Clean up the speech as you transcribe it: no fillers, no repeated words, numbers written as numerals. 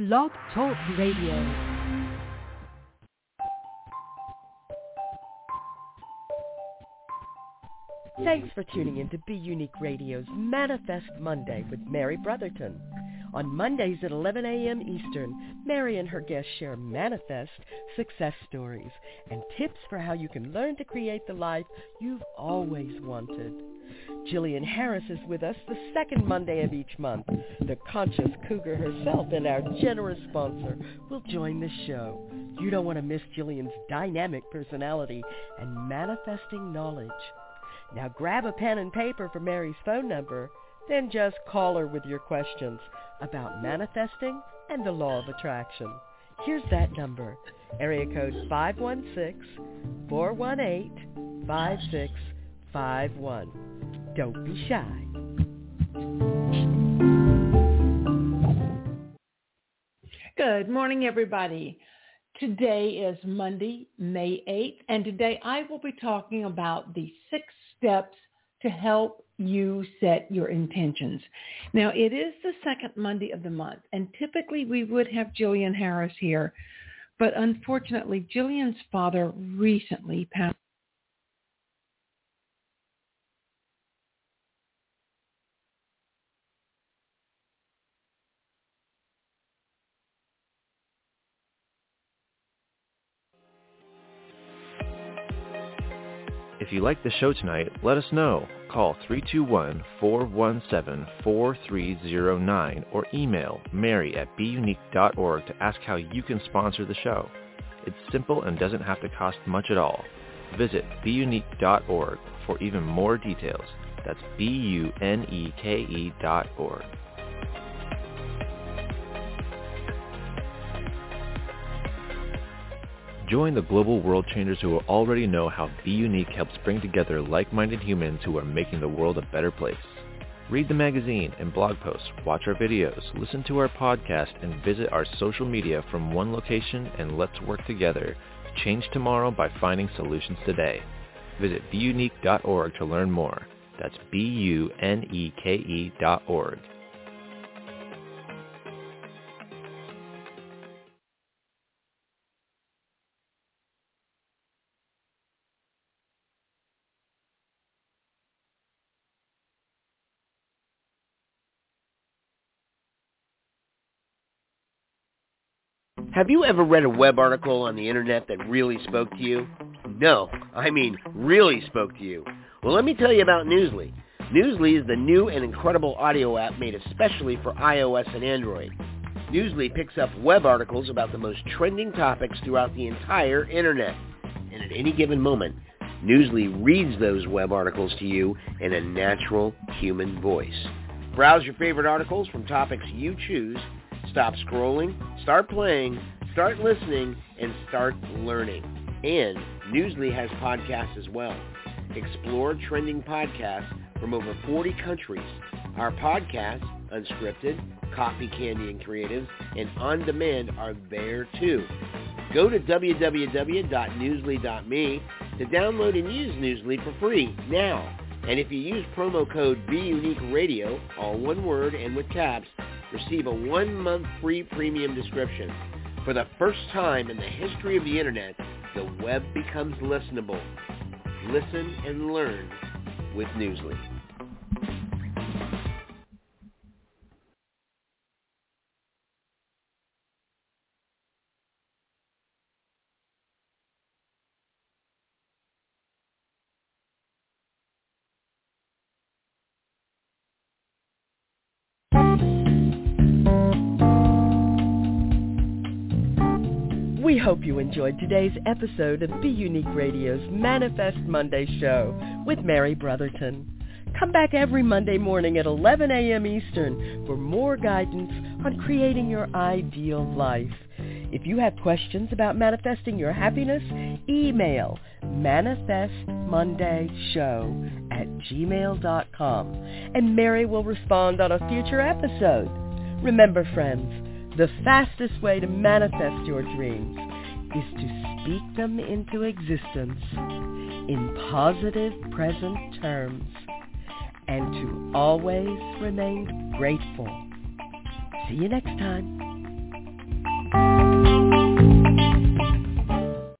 Blog Talk Radio. Thanks for tuning in to Be Unique Radio's Manifest Monday with Mary Brotherton. On Mondays at 11 a.m. Eastern, Mary and her guests share manifest success stories and tips for how you can learn to create the life you've always wanted. Jillian Harris is with us the second Monday of each month. The conscious cougar herself and our generous sponsor will join the show. You don't want to miss Jillian's dynamic personality and manifesting knowledge. Now grab a pen and paper for Mary's phone number, then just call her with your questions about manifesting and the law of attraction. Here's that number, area code 516-418-5651. Don't be shy. Good morning, everybody. Today is Monday, May 8th, and today I will be talking about the 6 steps to help you set your intentions. Now, it is the second Monday of the month, and typically we would have Jillian Harris here, but unfortunately, Jillian's father recently passed. If you like the show tonight, let us know. Call 321-417-4309 or email mary@beunique.org to ask how you can sponsor the show. It's simple and doesn't have to cost much at all. Visit beunique.org for even more details. That's BUNEKE.org. Join the global world changers who already know how Be Unique helps bring together like-minded humans who are making the world a better place. Read the magazine and blog posts, watch our videos, listen to our podcast, and visit our social media from one location, and let's work together to change tomorrow by finding solutions today. Visit beunique.org to learn more. That's BUNEKE.org. Have you ever read a web article on the internet that really spoke to you? No, I mean really spoke to you. Well, let me tell you about Newsly. Newsly is the new and incredible audio app made especially for iOS and Android. Newsly picks up web articles about the most trending topics throughout the entire internet. And at any given moment, Newsly reads those web articles to you in a natural human voice. Browse your favorite articles from topics you choose. Stop scrolling, start playing, start listening, and start learning. And Newsly has podcasts as well. Explore trending podcasts from over 40 countries. Our podcasts, unscripted, coffee, candy, and creatives, and on demand are there too. Go to www.newsly.me to download and use Newsly for free now. And if you use promo code BeUniqueRadio, all one word and with caps, receive a 1-month free premium subscription. For the first time in the history of the internet, the web becomes listenable. Listen and learn with Newsly. We hope you enjoyed today's episode of Be Unique Radio's Manifest Monday show with Mary Brotherton. Come back every Monday morning at 11 a.m. Eastern for more guidance on creating your ideal life. If you have questions about manifesting your happiness, email manifestmondayshow@gmail.com and Mary will respond on a future episode. Remember, friends, the fastest way to manifest your dreams is to speak them into existence in positive present terms and to always remain grateful. See you next time.